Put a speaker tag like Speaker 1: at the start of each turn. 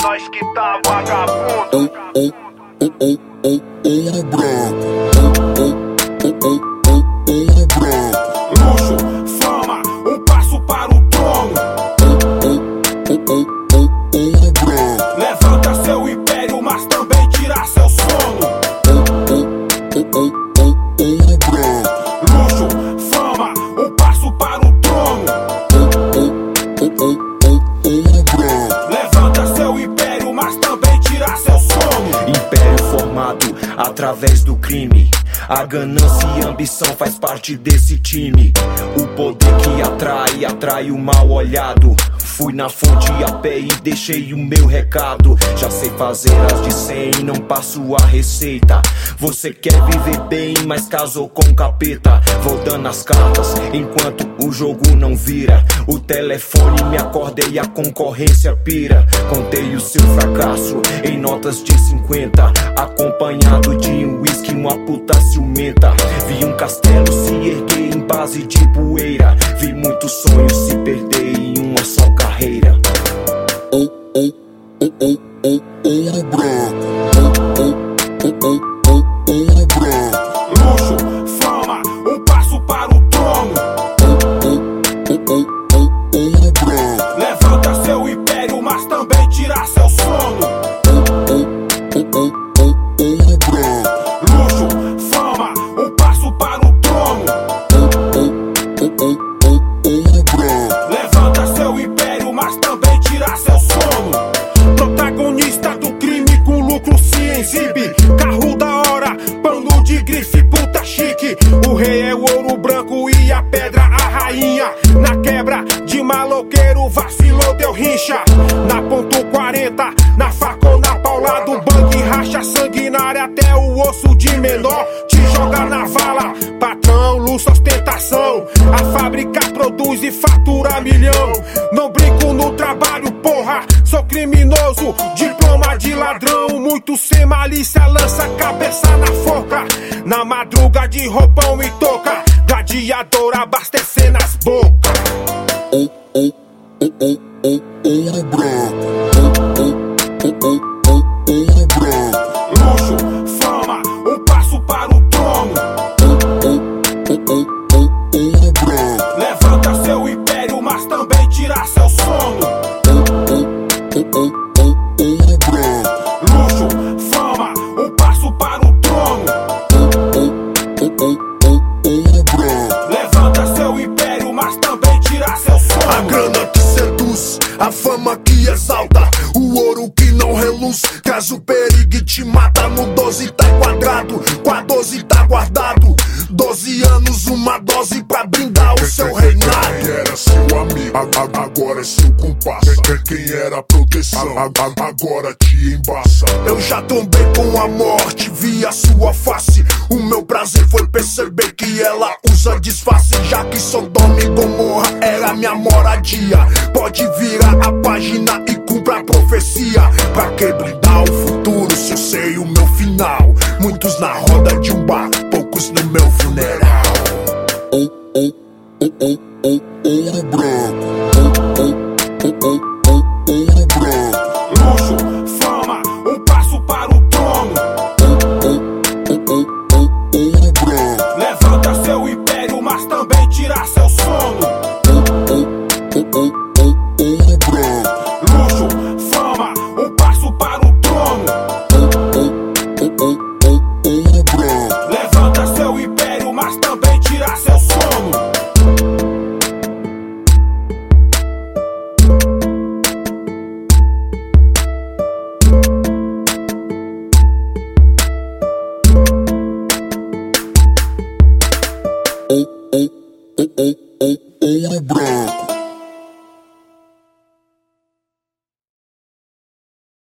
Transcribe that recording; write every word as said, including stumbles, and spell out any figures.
Speaker 1: nós que tá vagabundo.
Speaker 2: Ouro branco, ouro branco.
Speaker 3: Luxo, fama, um passo para o trono.
Speaker 2: Ouro branco.
Speaker 3: Levanta seu império, mas também tira seu sono.
Speaker 2: Ouro branco.
Speaker 3: Luxo, fama, um passo para o trono.
Speaker 2: Ouro branco.
Speaker 3: Levanta seu império, mas também tira seu sono.
Speaker 4: Império formado através do crime. A ganância e a ambição faz parte desse time. O poder que atrai, atrai o mal olhado. Fui na fonte a pé e deixei o meu recado. Já sei fazer as de cem, não passo a receita. Você quer viver bem, mas casou com capeta. Vou dando as cartas enquanto o jogo não vira. O telefone me acorda e a concorrência pira. Contei o seu fracasso em notas de cinquenta, acompanhado de um whisky, uma puta ciumenta. Vi um castelo se erguer em base de poeira. Vi muitos sonhos se perder em uma só carreira.
Speaker 2: Ouro branco, ouro branco.
Speaker 3: Luxo, fama, um passo para o trono.
Speaker 2: Ouro branco.
Speaker 3: Levanta seu império, mas também tira seu sono.
Speaker 2: Ouro branco.
Speaker 3: Luxo, fama, um passo para o trono.
Speaker 2: Ouro branco.
Speaker 3: Levanta seu império, mas também tira seu sono. Protagonista do crime com lucro se exibe. Carro da hora, pano de grife, puta chique. O rei é o ouro branco e a pedra a rainha. Na quebra de maloqueiro, vacilou, deu rincha. Na ponto quarenta, na faca ou na paulada, o bang racha sanguinária até o osso de menor. Te joga na vala, patrão, luxo, ostentação. A fábrica produz e fatura milhão. Não brinco no trabalho, porra, sou criminoso. Diploma de ladrão, muito sem malícia, lança a cabeça na forca. Na madruga de roupão e touca, gladiador abastecendo as bocas.
Speaker 2: Ouro branco, ouro branco.
Speaker 3: Luxo, fama, um passo para o trono.
Speaker 2: Ouro branco.
Speaker 3: Levanta seu império, mas também tira seu sono.
Speaker 2: Ouro branco.
Speaker 3: Luxo, fama, um passo para o trono.
Speaker 2: Ouro branco.
Speaker 3: Levanta seu império, mas também tira seu sono.
Speaker 5: A grana que seduz, a fama que exalta, o ouro que não reluz, traz o perigo e te mata. No doze tá quadrado, com a doze tá guardado. Doze anos, uma dose pra brindar o seu reinado.
Speaker 6: Quem era seu amigo, a, a, agora é seu comparsa. Quem era proteção, a, a, agora te embaça.
Speaker 5: Eu já tombei com a morte, vi a sua face. O meu prazer foi perceber que ela usa disfarce. Já que Sodoma e Gomorra era minha moradia, pode virar a página e cumpra a profecia. Pra que blindar o futuro se eu sei o meu final? Muitos na roda de um bar, poucos no meu funeral.
Speaker 2: Ouro branco, ouro branco.
Speaker 3: Luxo, fama, um passo para o trono.
Speaker 2: Ouro branco.
Speaker 3: Levanta seu império, mas também tira seu sono.
Speaker 2: Ouro branco.
Speaker 3: Luxo, fama, um passo para o trono.
Speaker 2: Ouro branco.
Speaker 3: Levanta seu império, mas também tira seu sono.
Speaker 2: Ouro